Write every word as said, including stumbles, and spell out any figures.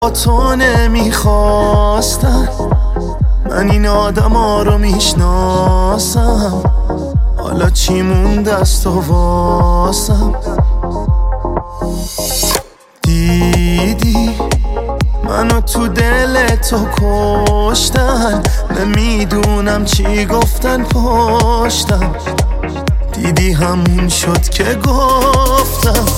تو نمیخواستم، من این آدم ها رو میشناسم، حالا چی مونده از تو واسم. دیدی منو تو دل تو کشتن، نمیدونم چی گفتن پشتم. دیدی همون شد که گفتم